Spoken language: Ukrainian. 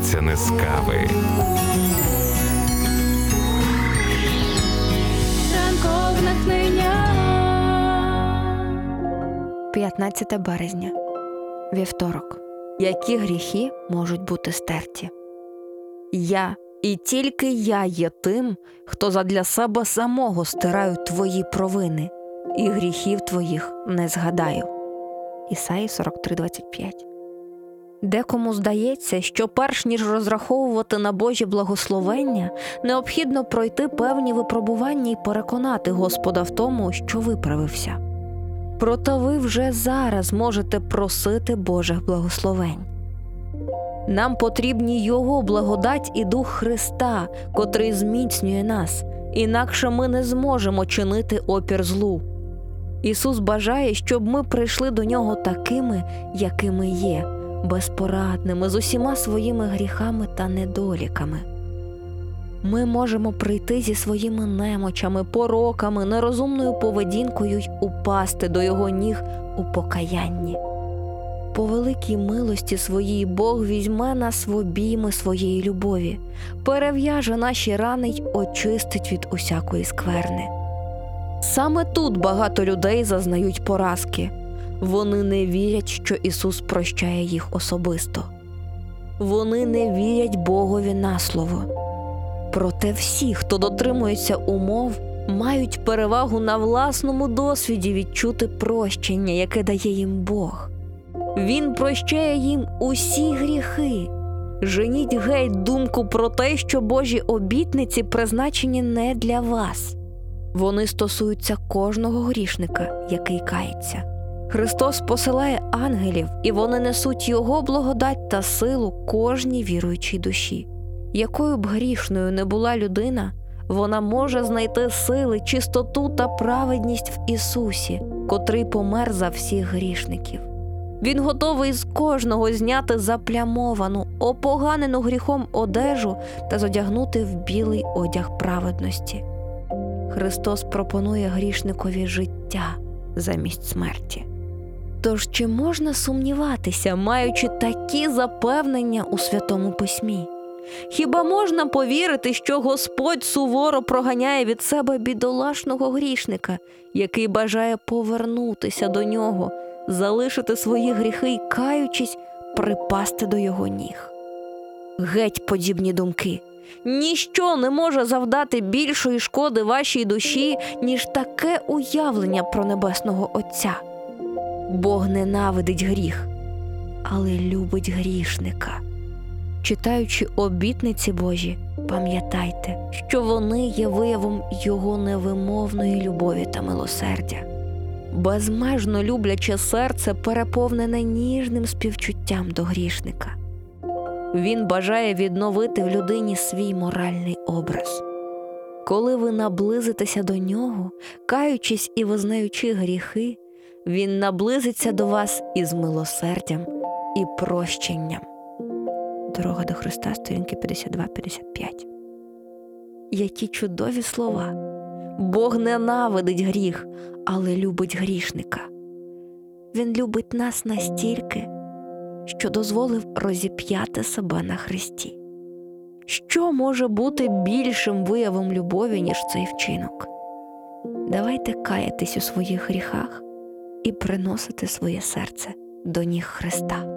починається не з кави. Ранкове натхнення. 15 березня. Вівторок. Які гріхи можуть бути стерті? Я, і тільки я є тим, хто задля себе самого стираю твої провини, і гріхів твоїх не згадаю. Ісаї 43:25. Декому здається, що перш ніж розраховувати на Божі благословення, необхідно пройти певні випробування і переконати Господа в тому, що виправився. Проте ви вже зараз можете просити Божих благословень. Нам потрібні Його благодать і Дух Христа, котрий зміцнює нас, інакше ми не зможемо чинити опір злу. Ісус бажає, щоб ми прийшли до Нього такими, якими є, безпорадними, з усіма своїми гріхами та недоліками. Ми можемо прийти зі своїми немочами, пороками, нерозумною поведінкою й упасти до Його ніг у покаянні. По великій милості своїй Бог візьме нас в обійми своєї любові, перев'яже наші рани й очистить від усякої скверни. Саме тут багато людей зазнають поразки. Вони не вірять, що Ісус прощає їх особисто. Вони не вірять Богові на слово. Проте всі, хто дотримується умов, мають перевагу на власному досвіді відчути прощення, яке дає їм Бог. Він прощає їм усі гріхи. Женіть геть думку про те, що Божі обітниці призначені не для вас. Вони стосуються кожного грішника, який кається. Христос посилає ангелів, і вони несуть Його благодать та силу кожній віруючій душі. Якою б грішною не була людина, вона може знайти сили, чистоту та праведність в Ісусі, котрий помер за всіх грішників. Він готовий з кожного зняти заплямовану, опоганену гріхом одежу та зодягнути в білий одяг праведності. Христос пропонує грішникові життя замість смерті. Тож чи можна сумніватися, маючи такі запевнення у Святому Письмі? Хіба можна повірити, що Господь суворо проганяє від себе бідолашного грішника, який бажає повернутися до Нього, залишити свої гріхи й, каючись, припасти до Його ніг? Геть подібні думки! Ніщо не може завдати більшої шкоди вашій душі, ніж таке уявлення про Небесного Отця. Бог ненавидить гріх, але любить грішника. Читаючи обітниці Божі, пам'ятайте, що вони є виявом Його невимовної любові та милосердя. Безмежно любляче серце переповнене ніжним співчуттям до грішника. Він бажає відновити в людині свій моральний образ. Коли ви наблизитеся до Нього, каючись і визнаючи гріхи, Він наблизиться до вас із милосердям і прощенням. Дорога до Христа, сторінки 52-55. Які чудові слова! Бог ненавидить гріх, але любить грішника. Він любить нас настільки, що дозволив розіп'яти себе на хресті. Що може бути більшим виявом любові, ніж цей вчинок? Давайте каятись у своїх гріхах і приносити своє серце до ніг Христа.